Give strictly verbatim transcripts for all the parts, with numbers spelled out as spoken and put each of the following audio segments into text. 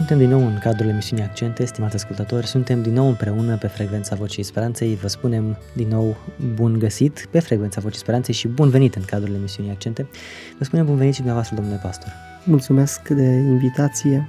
Suntem din nou în cadrul emisiunii Accente, stimați ascultători, suntem din nou împreună pe frecvența Vocii Speranței. Vă spunem din nou bun găsit pe frecvența Vocii Speranței și bun venit în cadrul emisiunii Accente. Vă spunem bun venit și dumneavoastră, domnule pastor. Mulțumesc de invitație.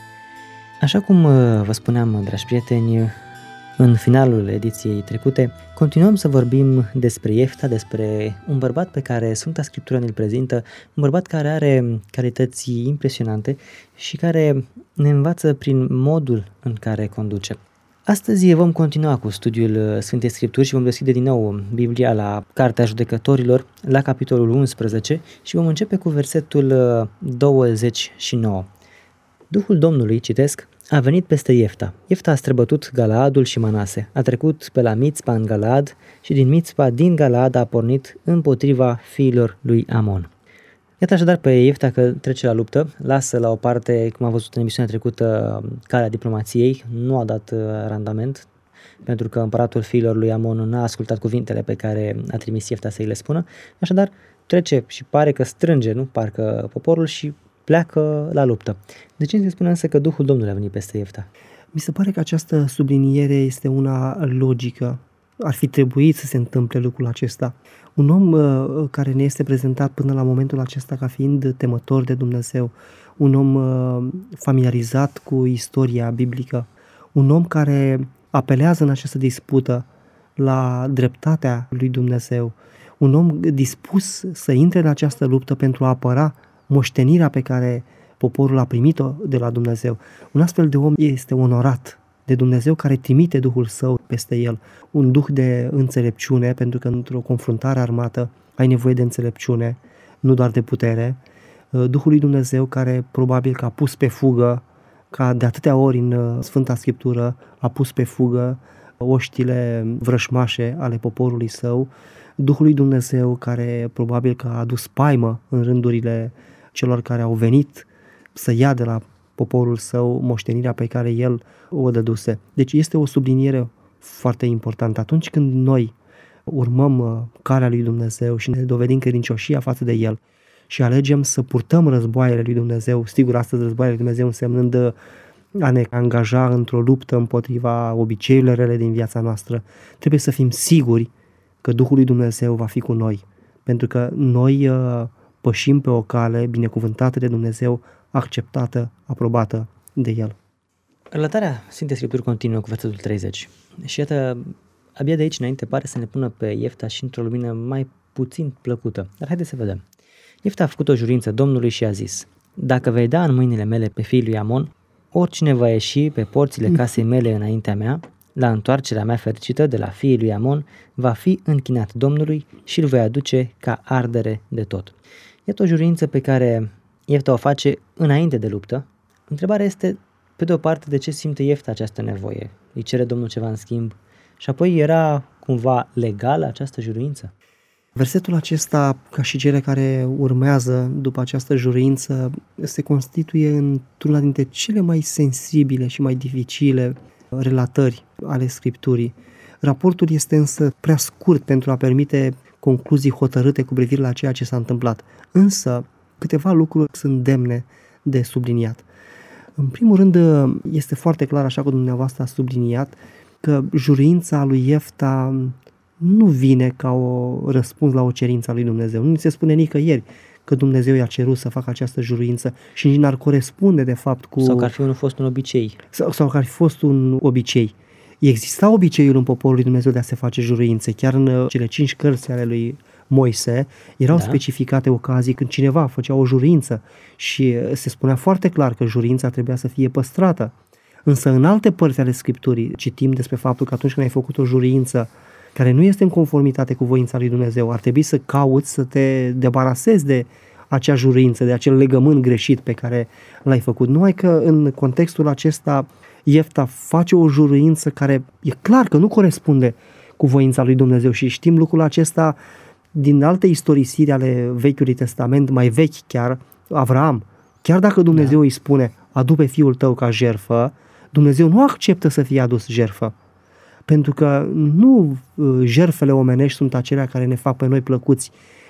Așa cum vă spuneam, dragi prieteni, în finalul ediției trecute, continuăm să vorbim despre Iefta, despre un bărbat pe care Sfânta Scriptură ne-l prezintă, un bărbat care are calități impresionante și care ne învață prin modul în care conduce. Astăzi vom continua cu studiul Sfintei Scripturi și vom deschide din nou Biblia la Cartea Judecătorilor, la capitolul unsprezece și vom începe cu versetul douăzeci și nouă. Duhul Domnului, citesc, a venit peste Iefta. Iefta a străbătut Galaadul și Manase, a trecut pe la Mițpa în Galaad și din Mițpa, din Galaad, a pornit împotriva fiilor lui Amon. Iată așadar pe Iefta că trece la luptă, lasă la o parte, cum am văzut în emisiunea trecută, calea diplomației, nu a dat randament, pentru că împăratul fiilor lui Amon n-a ascultat cuvintele pe care a trimis Iefta să îi le spună, așadar trece și pare că strânge, nu, parcă poporul și pleacă la luptă. De ce se spune însă că Duhul Domnului a venit peste Iefta? Mi se pare că această subliniere este una logică. Ar fi trebuit să se întâmple lucrul acesta. Un om uh, care ne este prezentat până la momentul acesta ca fiind temător de Dumnezeu, un om uh, familiarizat cu istoria biblică, un om care apelează în această dispută la dreptatea lui Dumnezeu, un om dispus să intre în această luptă pentru a apăra moștenirea pe care poporul a primit-o de la Dumnezeu. Un astfel de om este onorat de Dumnezeu, care trimite Duhul Său peste el. Un duh de înțelepciune, pentru că într-o confruntare armată ai nevoie de înțelepciune, nu doar de putere. Duhul lui Dumnezeu care probabil că a pus pe fugă, ca de atâtea ori în Sfânta Scriptură, a pus pe fugă oștile vrășmașe ale poporului său. Duhul lui Dumnezeu care probabil că a adus paimă în rândurile celor care au venit să ia de la poporul său moștenirea pe care el o dăduse. Deci este o subliniere foarte importantă. Atunci când noi urmăm calea lui Dumnezeu și ne dovedim credincioșia față de el și alegem să purtăm războaiele lui Dumnezeu, sigur astăzi războaiele lui Dumnezeu însemnând a ne angaja într-o luptă împotriva obiceiurilor rele din viața noastră, trebuie să fim siguri că Duhul lui Dumnezeu va fi cu noi, pentru că noi pășim pe o cale binecuvântată de Dumnezeu, acceptată, aprobată de El. Relatarea Sfintei Scripturi continuă cu versetul treizeci. Și iată, abia de aici înainte pare să ne pună pe Iefta și într-o lumină mai puțin plăcută. Dar haideți să vedem. Iefta a făcut o jurință Domnului și a zis: dacă vei da în mâinile mele pe fiul lui Amon, oricine va ieși pe porțile casei mele înaintea mea, la întoarcerea mea fericită de la fiii lui Amon, va fi închinat Domnului și îl voi aduce ca ardere de tot. Iată o jurință pe care Iefta o face înainte de luptă. Întrebarea este, pe de o parte, de ce simte Iefta această nevoie? Îi cere Domnul ceva în schimb? Și apoi era cumva legală această jurință? Versetul acesta, ca și cele care urmează după această jurință, se constituie într-una dintre cele mai sensibile și mai dificile relatări ale Scripturii. Raportul este însă prea scurt pentru a permite concluzii hotărâte cu privire la ceea ce s-a întâmplat. Însă, câteva lucruri sunt demne de subliniat. În primul rând, este foarte clar, așa cum dumneavoastră a subliniat, că jurința lui Iefta nu vine ca o răspuns la o cerință a lui Dumnezeu. Nu se spune nicăieri că Dumnezeu i-a cerut să facă această jurință și nici n-ar corespunde de fapt cu... Sau că ar fi un, fost un obicei. Sau, sau că ar fi fost un obicei. Exista obiceiul în poporul lui Dumnezeu de a se face juruințe. Chiar în cele cinci cărți ale lui Moise erau da. specificate ocazii când cineva făcea o jurință și se spunea foarte clar că jurința trebuia să fie păstrată. Însă în alte părți ale Scripturii citim despre faptul că atunci când ai făcut o jurință care nu este în conformitate cu voința lui Dumnezeu, ar trebui să cauți să te debarasezi de acea jurință, de acel legământ greșit pe care l-ai făcut. Numai că în contextul acesta Iefta face o juruință care e clar că nu corespunde cu voința lui Dumnezeu și știm lucrul acesta din alte istorisiri ale Vechiului Testament, mai vechi chiar, Avraam. Chiar dacă Dumnezeu da. îi spune, adu pe fiul tău ca jertfă, Dumnezeu nu acceptă să fie adus jertfă. Pentru că nu jertfele omenești sunt acelea care ne fac pe noi plăcuți.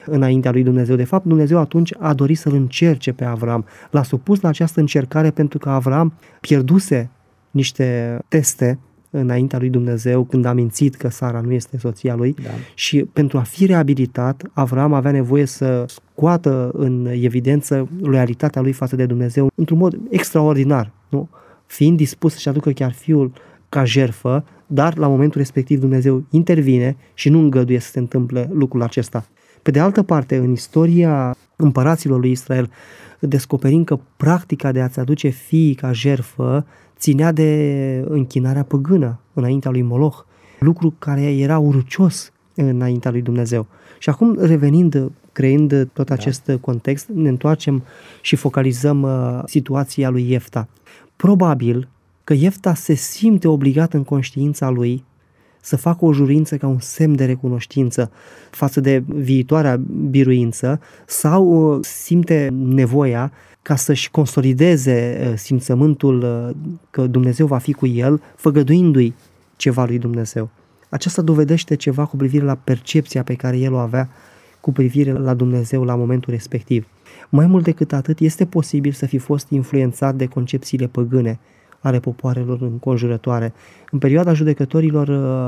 înaintea lui Dumnezeu. De fapt, Dumnezeu atunci a dorit să-l încerce pe Avram. L-a supus la această încercare pentru că Avram pierduse niște teste înaintea lui Dumnezeu când a mințit că Sara nu este soția lui, da. Și pentru a fi reabilitat, Avram avea nevoie să scoată în evidență loialitatea lui față de Dumnezeu într-un mod extraordinar, nu? Fiind dispus să-și aducă chiar fiul ca jertfă, dar la momentul respectiv Dumnezeu intervine și nu îngăduie să se întâmple lucrul acesta. Pe de altă parte, în istoria împăraților lui Israel, descoperim că practica de a-ți aduce fiii ca jertfă ținea de închinarea păgână înaintea lui Moloch, lucru care era urcios înaintea lui Dumnezeu. Și acum, revenind, creând tot acest da. context, ne întoarcem și focalizăm uh, situația lui Iefta. Probabil că Iefta se simte obligat în conștiința lui să facă o jurință ca un semn de recunoștință față de viitoarea biruință sau simte nevoia ca să-și consolideze simțământul că Dumnezeu va fi cu el, făgăduindu-i ceva lui Dumnezeu. Aceasta dovedește ceva cu privire la percepția pe care el o avea cu privire la Dumnezeu la momentul respectiv. Mai mult decât atât, este posibil să fi fost influențat de concepțiile păgâne ale popoarelor înconjurătoare. În perioada judecătorilor,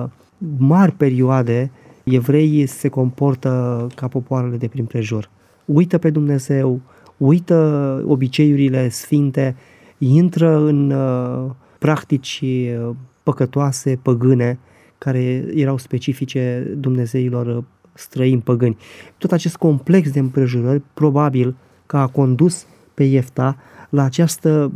mari perioade, evreii se comportă ca popoarele de prin prejur. Uită pe Dumnezeu, uită obiceiurile sfinte, intră în uh, practici păcătoase, păgâne, care erau specifice dumnezeilor străini păgâni. Tot acest complex de împrejurări, probabil că a condus pe Iefta la această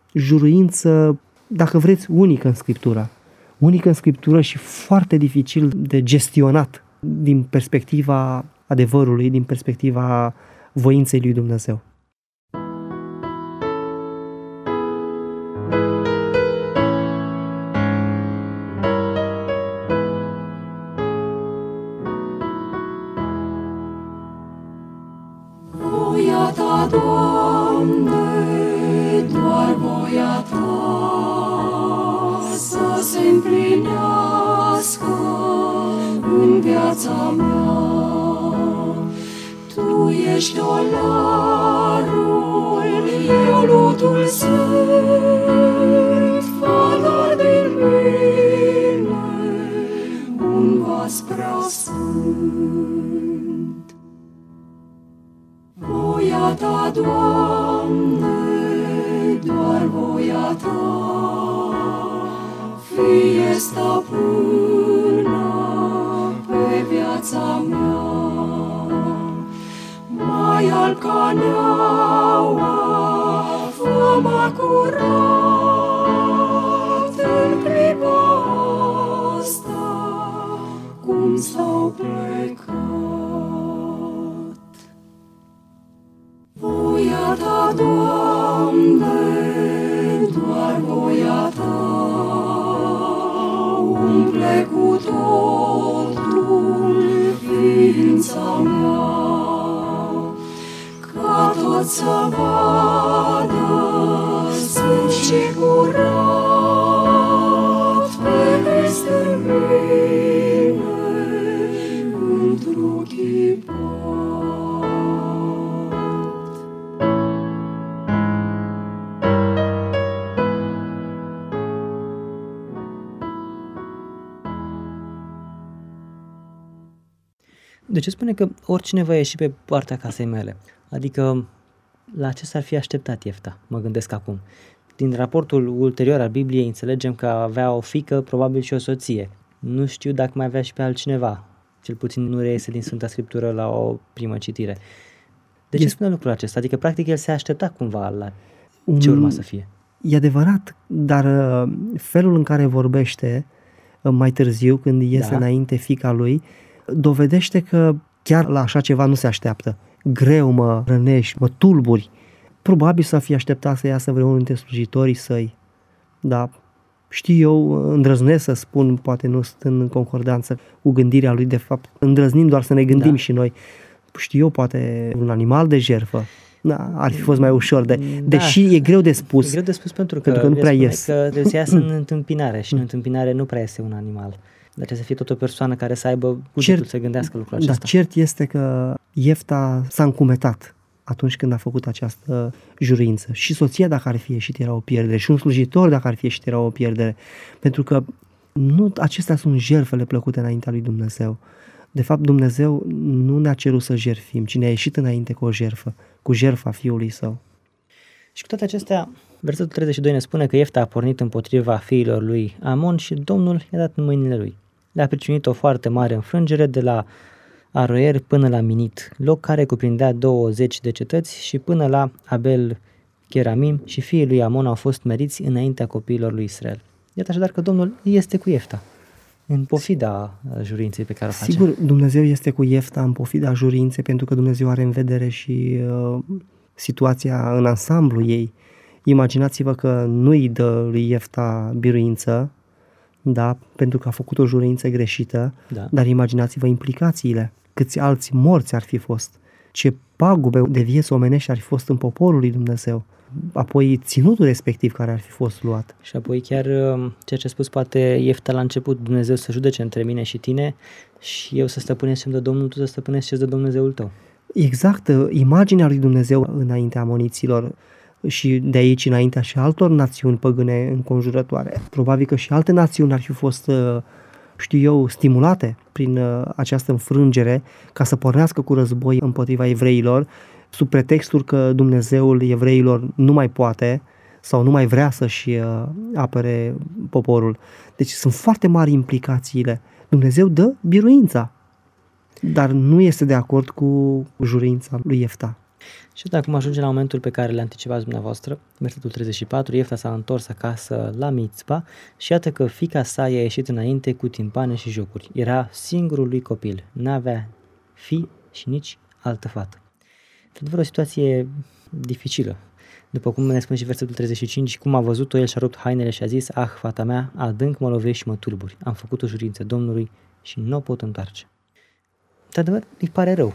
juruință, dacă vreți, unică în Scriptură. Unică în Scriptură și foarte dificil de gestionat din perspectiva adevărului, din perspectiva voinței lui Dumnezeu. Voia ta, Doamne, doar voia ta să se împlinească în viața mea. Tu ești olarul, eu lutul sunt, fă din mine un vas prea sfânt. Voia ta, Doamne, doar voia ta, fie stăpână pe viața mea. Mai alb ca neaua, fă-mă curat în clipa asta, cum s-au plecat. Voia ta, Doamne, doar voia ta, umple cu totul ființa mea, ca tot să vadă sfânt și curat pe Crist în mine, întruchipat. De ce spune că oricine va ieși pe partea casei mele? Adică la ce s-ar fi așteptat Iefta, mă gândesc acum. Din raportul ulterior al Bibliei înțelegem că avea o fiică, probabil și o soție. Nu știu dacă mai avea și pe altcineva. Cel puțin nu reiese din Sfânta Scriptură la o primă citire. De ce spune lucrul acesta? Adică practic el se aștepta cumva la ce urma să fie. E adevărat, dar felul în care vorbește mai târziu, când iese da. înainte fiica lui, dovedește că chiar la așa ceva nu se așteaptă. Greu mă rănești, mă tulburi. Probabil să fi așteptat să iasă vreunul dintre slujitorii săi. Dar știu eu, îndrăznesc să spun, poate nu sunt în concordanță cu gândirea lui, de fapt, îndrăznim doar să ne gândim da. și noi. Știu eu, poate un animal de jertfă. Da, ar fi fost mai ușor, de, da. deși e greu de spus. E greu de spus pentru că, pentru că nu prea ies. Că trebuie să iasă în întâmpinare și în întâmpinare nu prea este un animal. trebuie să fie tot o persoană care să aibă cugetul să gândească lucrul acesta. Da, cert este că Iefta s-a încumetat atunci când a făcut această juruință. Și soția, dacă ar fi ieșit, era o pierdere. Și un slujitor, dacă ar fi ieșit, era o pierdere. Pentru că nu acestea sunt jertfele plăcute înaintea lui Dumnezeu. De fapt, Dumnezeu nu ne-a cerut să jertfim, ci ne-a ieșit înainte cu o jertfă, cu jertfa Fiului Său. Și cu toate acestea, versetul treizeci și doi ne spune că Iefta a pornit împotriva fiilor lui Amon și Domnul i-a dat în mâinile lui. Le-a pricinuit o foarte mare înfrângere de la Aroer până la Minit, loc care cuprindea douăzeci de cetăți, și până la Abel Cheramim, și fiii lui Amon au fost meriți înaintea copiilor lui Israel. Iată așadar că Domnul este cu Iefta, în pofida jurinței pe care o face. Sigur, Dumnezeu este cu Iefta în pofida jurinței, pentru că Dumnezeu are în vedere și uh, situația în ansamblu ei. Imaginați-vă că nu îi dă lui Iefta biruință, da, pentru că a făcut o jurință greșită, da. Dar imaginați-vă implicațiile. Câți alți morți ar fi fost, ce pagube de vieți omenești ar fi fost în poporul lui Dumnezeu, apoi ținutul respectiv care ar fi fost luat. Și apoi chiar ceea ce a spus poate Iefta la început, Dumnezeu să judece între mine și tine și eu să stăpânesc ce-mi dă Domnul, tu să stăpânești ce-ți dă Dumnezeul tău. Exact, imaginea lui Dumnezeu înaintea amoniților și de aici înaintea și altor națiuni păgâne înconjurătoare. Probabil că și alte națiuni ar fi fost, știu eu, stimulate prin această înfrângere ca să pornească cu război împotriva evreilor, sub pretextul că Dumnezeul evreilor nu mai poate sau nu mai vrea să-și apere poporul. Deci sunt foarte mari implicațiile. Dumnezeu dă biruința, dar nu este de acord cu jurința lui Iefta. Și acum ajungem la momentul pe care le anticipați dumneavoastră, versetul treizeci și patru, Iefta s-a întors acasă la Mițpa și iată că fiica sa i-a ieșit înainte cu timpane și jocuri. Era singurul lui copil, n-avea fi și nici altă fată. Într-adevăr, o situație dificilă. După cum ne spune și versetul treizeci și cinci, cum a văzut-o, el și-a rupt hainele și a zis: ah, fata mea, adânc mă lovești și mă tulburi. Am făcut o jurință Domnului și nu o pot întoarce. Într-adevăr, îi pare rău.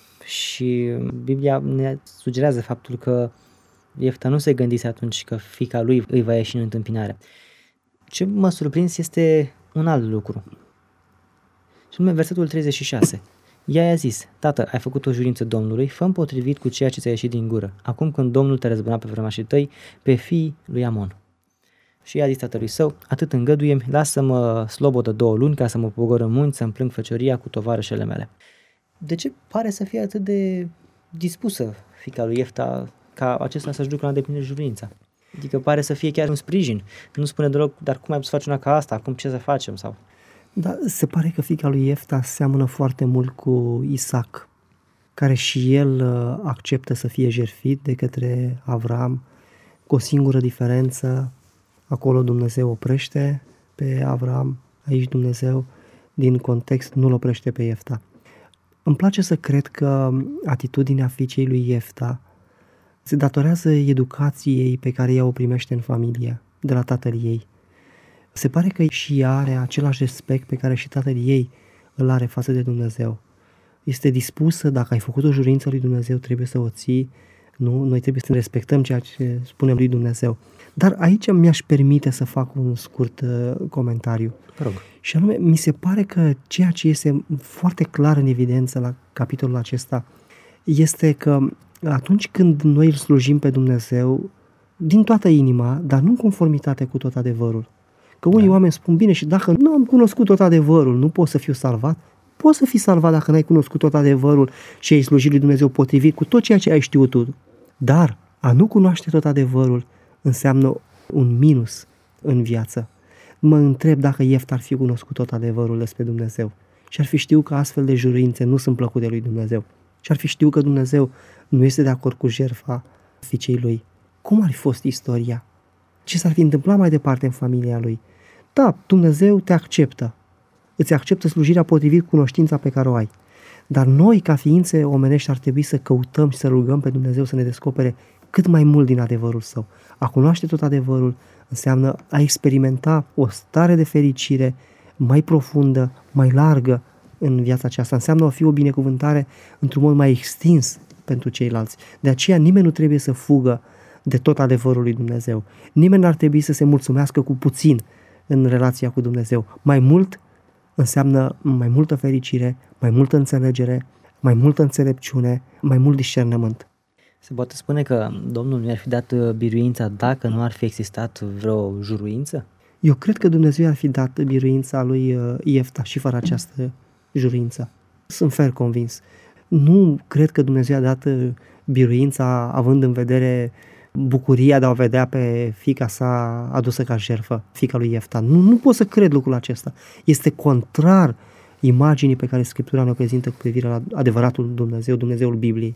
Și Biblia ne sugerează faptul că Iefta nu se gândise atunci că fiica lui îi va ieși în întâmpinare. Ce mă surprins este un alt lucru. Și anume versetul treizeci și șase. Ea i-a zis: tată, ai făcut o jurință Domnului, fă-mi potrivit cu ceea ce ți-a ieșit din gură, acum când Domnul te răzbuna pe vrămașii tăi, pe fiii lui Amon. Și i-a zis tatălui său: atât îngăduie-mi, lasă-mă slobodă două luni ca să mă pogor în munți, să-mi plâng fecioria cu tovarășele mele. De ce pare să fie atât de dispusă fiica lui Iefta ca acesta să-și ducă la îndeplinire jurința? Adică pare să fie chiar un sprijin. Nu spune deloc: dar cum ai putut să faci una ca asta, acum ce să facem? Sau... Da, se pare că fiica lui Iefta seamănă foarte mult cu Isaac, care și el acceptă să fie jertfit de către Avram, cu o singură diferență: acolo Dumnezeu oprește pe Avram, aici Dumnezeu, din context, nu-l oprește pe Iefta. Îmi place să cred că atitudinea fiicei lui Iefta se datorează educației pe care ea o primește în familie, de la tatăl ei. Se pare că și ea are același respect pe care și tatăl ei îl are față de Dumnezeu. Este dispusă, dacă ai făcut o jurință lui Dumnezeu, trebuie să o ții, nu? Noi trebuie să respectăm ceea ce spunem lui Dumnezeu. Dar aici mi-aș permite să fac un scurt uh, comentariu. Rog. Și anume, mi se pare că ceea ce este foarte clar în evidență la capitolul acesta este că atunci când noi îl slujim pe Dumnezeu din toată inima, dar nu în conformitate cu tot adevărul. Că unii da. oameni spun: bine, și dacă nu am cunoscut tot adevărul, nu pot să fiu salvat? Poți să fii salvat dacă n-ai cunoscut tot adevărul și ai slujit lui Dumnezeu potrivit cu tot ceea ce ai știut tu. Dar a nu cunoaște tot adevărul înseamnă un minus în viață. Mă întreb dacă Iefta ar fi cunoscut tot adevărul despre Dumnezeu și ar fi știut că astfel de jurințe nu sunt plăcute lui Dumnezeu și ar fi știut că Dumnezeu nu este de acord cu jertfa fiicei lui. Cum ar fi fost istoria? Ce s-ar fi întâmplat mai departe în familia lui? Da, Dumnezeu te acceptă. Îți acceptă slujirea potrivit cunoștința pe care o ai. Dar noi, ca ființe omenești, ar trebui să căutăm și să rugăm pe Dumnezeu să ne descopere cât mai mult din adevărul Său. A cunoaște tot adevărul înseamnă a experimenta o stare de fericire mai profundă, mai largă în viața aceasta. Înseamnă a fi o binecuvântare într-un mod mai extins pentru ceilalți. De aceea nimeni nu trebuie să fugă de tot adevărul lui Dumnezeu. Nimeni n-ar trebui să se mulțumească cu puțin în relația cu Dumnezeu. Mai mult înseamnă mai multă fericire, mai multă înțelegere, mai multă înțelepciune, mai mult discernământ. Se poate spune că Domnul mi-ar fi dat biruința dacă nu ar fi existat vreo juruință? Eu cred că Dumnezeu ar fi dat biruința lui Iefta și fără această juruință. Sunt fer convins. Nu cred că Dumnezeu a dat biruința având în vedere bucuria de a o vedea pe fiica sa adusă ca jertfă, fiica lui Iefta. Nu, nu pot să cred lucrul acesta. Este contrar imaginii pe care Scriptura ne-o prezintă cu privire la adevăratul Dumnezeu, Dumnezeul Bibliei.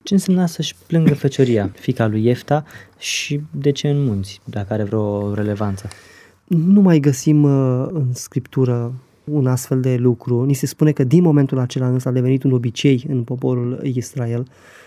Ce însemna să-și plângă fecioria, fiica lui Iefta, și de ce în munți, dacă are vreo relevanță? Nu mai găsim în Scriptură un astfel de lucru. Ni se spune că din momentul acela însă a devenit un obicei în poporul Israel.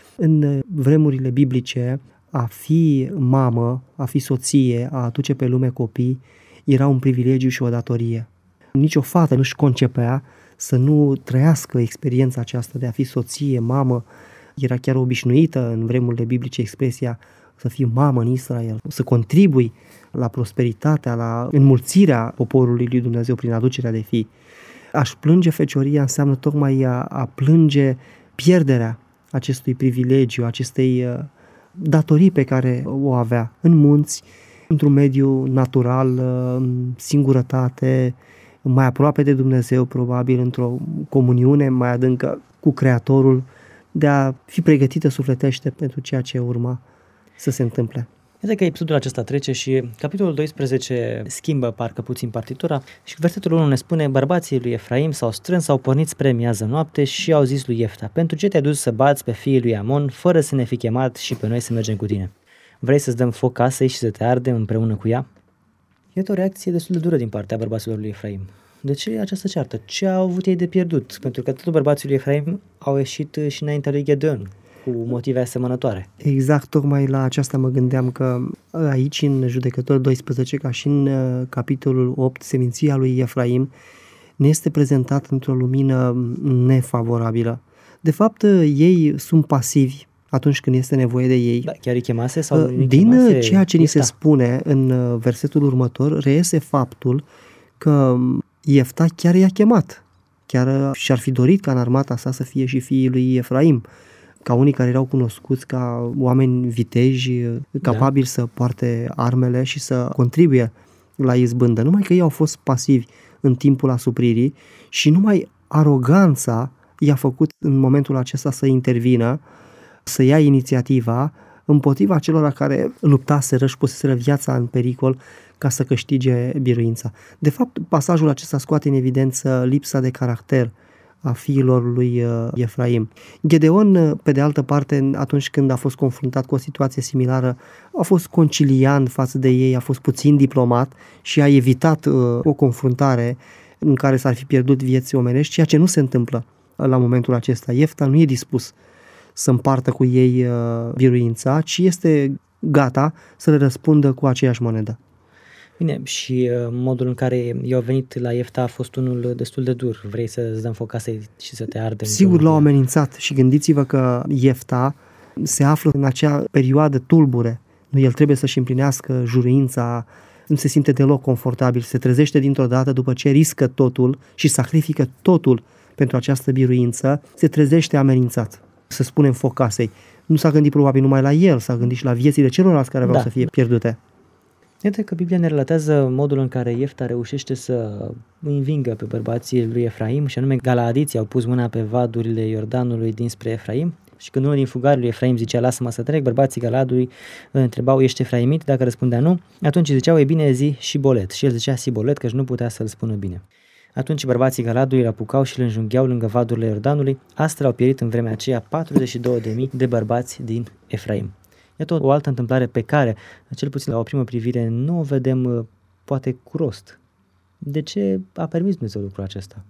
În vremurile biblice, a fi mamă, a fi soție, a aduce pe lume copii, era un privilegiu și o datorie. Nici o fată nu-și concepea să nu trăiască experiența aceasta de a fi soție, mamă. Era chiar obișnuită în vremurile biblice expresia să fii mamă în Israel, să contribui la prosperitatea, la înmulțirea poporului lui Dumnezeu prin aducerea de fii. A-și plânge fecioria înseamnă tocmai a, a plânge pierderea acestui privilegiu, acestei uh, datorii pe care o avea în munți, într-un mediu natural, uh, în singurătate, mai aproape de Dumnezeu, probabil într-o comuniune mai adâncă cu Creatorul, de a fi pregătită sufletește pentru ceea ce urma să se întâmple. Iată că episodul acesta trece și capitolul doisprezece schimbă parcă puțin partitura și versetul unu ne spune: bărbații lui Efraim s-au strâns, s-au pornit spre miază noapte și au zis lui Iefta: pentru ce te-ai dus să bați pe fiii lui Amon fără să ne fi chemat și pe noi să mergem cu tine? Vrei să-ți dăm foc casei și să te ardem împreună cu ea? Iată o reacție destul de dură din partea bărbaților lui Efraim. De ce această ceartă? Ce au avut ei de pierdut? Pentru că toți bărbații lui Efraim au ieșit și înaintea lui Gedeon cu motive asemănătoare. Exact, tocmai la aceasta mă gândeam, că aici în Judecători doisprezece, ca și în capitolul opt, seminția lui Efraim ne este prezentat într-o lumină nefavorabilă. De fapt, ei sunt pasivi atunci când este nevoie de ei. Da, chiar îi chemase sau Din chemase ceea ce ni se Iefta? spune în versetul următor, reiese faptul că Iefta chiar i-a chemat. Chiar și-ar fi dorit ca în armata sa să fie și fiii lui Efraim, ca unii care erau cunoscuți ca oameni viteji, capabili da. să poarte armele și să contribuie la izbândă. Numai că ei au fost pasivi în timpul asupririi și numai aroganța i-a făcut în momentul acesta să intervină, să ia inițiativa împotriva celor care luptaseră și puseseră viața în pericol ca să câștige biruința. De fapt, pasajul acesta scoate în evidență lipsa de caracter a fiilor lui Efraim. Gedeon, pe de altă parte, atunci când a fost confruntat cu o situație similară, a fost conciliant față de ei, a fost puțin diplomat și a evitat o confruntare în care s-ar fi pierdut vieți omenești, ceea ce nu se întâmplă la momentul acesta. Iefta nu e dispus să împartă cu ei biruința, ci este gata să le răspundă cu aceeași monedă. Bine, și modul în care i-au venit la Iefta a fost unul destul de dur. Vrei să-ți dăm foc casei și să te ardem? Sigur l-au amenințat și gândiți-vă că Iefta se află în acea perioadă tulbure. Nu, el trebuie să-și împlinească juruința, nu se simte deloc confortabil, se trezește dintr-o dată după ce riscă totul și sacrifică totul pentru această biruință, se trezește amenințat, să spunem, foc casei. Nu s-a gândit probabil numai la el, s-a gândit și la viețile celorlalți care aveau da. să fie pierdute. Iată că Biblia ne relatează modul în care Iefta reușește să învingă pe bărbații lui Efraim, și anume galaadiții au pus mâna pe vadurile Iordanului dinspre Efraim și când unul din fugarii lui Efraim zicea: lasă-mă să trec, bărbații Galaadului îl întrebau: ești efraimit? Dacă răspundea nu, atunci ziceau: e bine, zi Șibolet. Și el zicea Sibolet, căci nu putea să-l spună bine. Atunci bărbații Galaadului îl apucau și îl înjungheau lângă vadurile Iordanului. Astfel au pierit în vremea aceea patruzeci și două de mii de bărbați din Efraim. Iată o altă întâmplare pe care, cel puțin la o primă privire, nu o vedem poate cu rost. De ce a permis Dumnezeu lucrul acesta?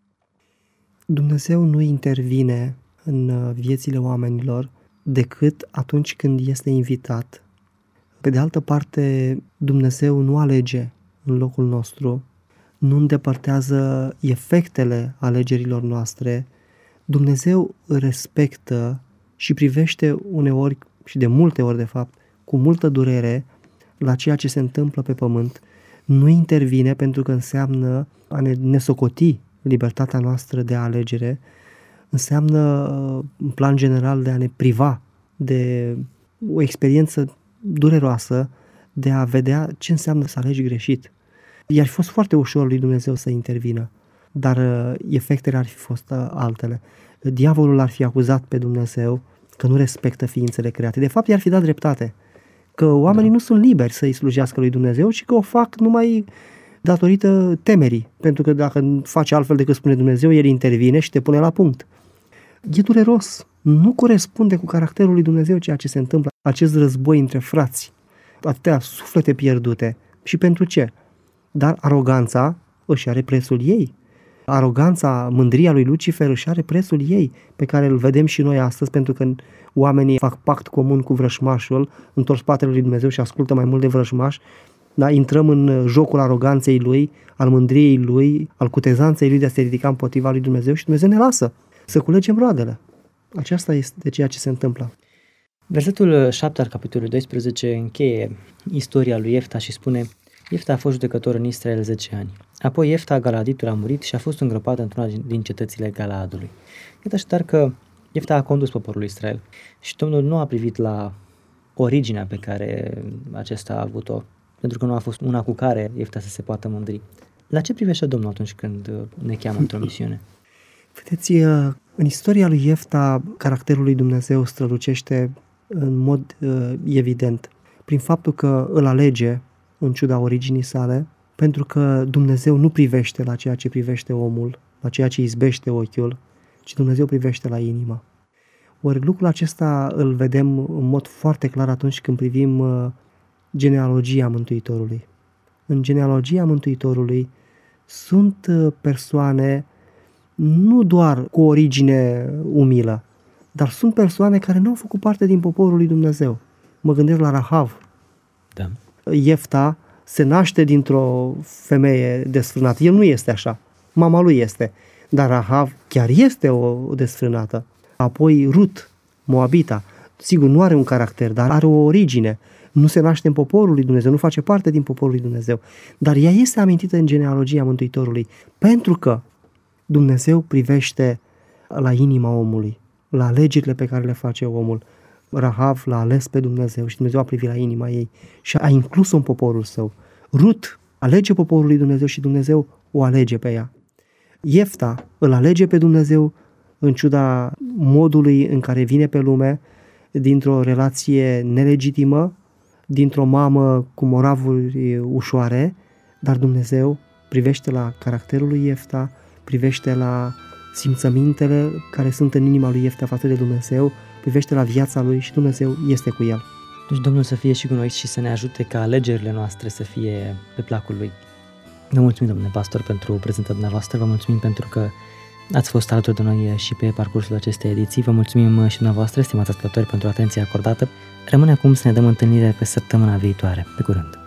Dumnezeu nu intervine în viețile oamenilor decât atunci când este invitat. Pe de altă parte, Dumnezeu nu alege în locul nostru, nu îndepărtează efectele alegerilor noastre. Dumnezeu respectă și privește uneori și de multe ori, de fapt, cu multă durere la ceea ce se întâmplă pe pământ. Nu intervine pentru că înseamnă a ne nesocoti libertatea noastră de alegere, înseamnă, în plan general, de a ne priva de o experiență dureroasă, de a vedea ce înseamnă să alegi greșit. I-ar fi fost foarte ușor lui Dumnezeu să intervină, dar efectele ar fi fost altele. Diavolul ar fi acuzat pe Dumnezeu că nu respectă ființele create. De fapt, i-ar fi dat dreptate, că oamenii da. nu sunt liberi să-i slujească lui Dumnezeu, ci că o fac numai datorită temerii, pentru că dacă face altfel decât spune Dumnezeu, el intervine și te pune la punct. E dureros. Nu corespunde cu caracterul lui Dumnezeu ceea ce se întâmplă. Acest război între frați, atâtea suflete pierdute. Și pentru ce? Dar aroganța își are prețul ei. Aroganța, mândria lui Lucifer își are prețul ei, pe care îl vedem și noi astăzi, pentru că oamenii fac pact comun cu vrășmașul, întorc spatele lui Dumnezeu și ascultă mai mult de vrășmaș. Da, intrăm în jocul aroganței lui, al mândriei lui, al cutezanței lui de a se ridica împotriva lui Dumnezeu și Dumnezeu ne lasă să culegem roadele. Aceasta este ceea ce se întâmplă. Versetul șapte al capitolului doisprezece încheie istoria lui Iefta și spune: Iefta a fost judecător în Israel zece ani. Apoi Iefta, Galaditul, a murit și a fost îngropat într-una din cetățile Galaadului. Iată așadar că Iefta a condus poporul Israel și Domnul nu a privit la originea pe care acesta a avut-o, pentru că nu a fost una cu care Iefta să se poată mândri. La ce privește Domnul atunci când ne cheamă într-o misiune? Vedeți, în istoria lui Iefta, caracterul lui Dumnezeu strălucește în mod uh, evident, prin faptul că îl alege în ciuda originii sale, pentru că Dumnezeu nu privește la ceea ce privește omul, la ceea ce izbește ochiul, ci Dumnezeu privește la inimă. Ori lucrul acesta îl vedem în mod foarte clar atunci când privim uh, genealogia Mântuitorului. În genealogia Mântuitorului sunt uh, persoane nu doar cu origine umilă, dar sunt persoane care nu au făcut parte din poporul lui Dumnezeu. Mă gândesc la Rahav. Da. Iefta se naște dintr-o femeie desfrânată. El nu este așa. Mama lui este. Dar Rahav chiar este o desfrânată. Apoi Rut, Moabita. Sigur, nu are un caracter, dar are o origine. Nu se naște în poporul lui Dumnezeu, nu face parte din poporul lui Dumnezeu. Dar ea este amintită în genealogia Mântuitorului. Pentru că Dumnezeu privește la inima omului, la alegerile pe care le face omul. Rahav l-a ales pe Dumnezeu și Dumnezeu a privit la inima ei și a inclus-o în poporul său. Rut alege poporul lui Dumnezeu și Dumnezeu o alege pe ea. Iefta îl alege pe Dumnezeu în ciuda modului în care vine pe lume, dintr-o relație nelegitimă, dintr-o mamă cu moravuri ușoare, dar Dumnezeu privește la caracterul lui Iefta, privește la simțămintele care sunt în inima lui Iefta față de Dumnezeu, privește la viața lui și Dumnezeu este cu el. Deci Domnul să fie și cu noi și să ne ajute ca alegerile noastre să fie pe placul lui. Vă mulțumim, domnule pastor, pentru prezentarea dumneavoastră, vă mulțumim pentru că ați fost alături de noi și pe parcursul acestei ediții. Vă mulțumim și dumneavoastră, stimați ascultători, pentru atenția acordată. Rămâne acum să ne dăm întâlnire pe săptămâna viitoare. Pe curând!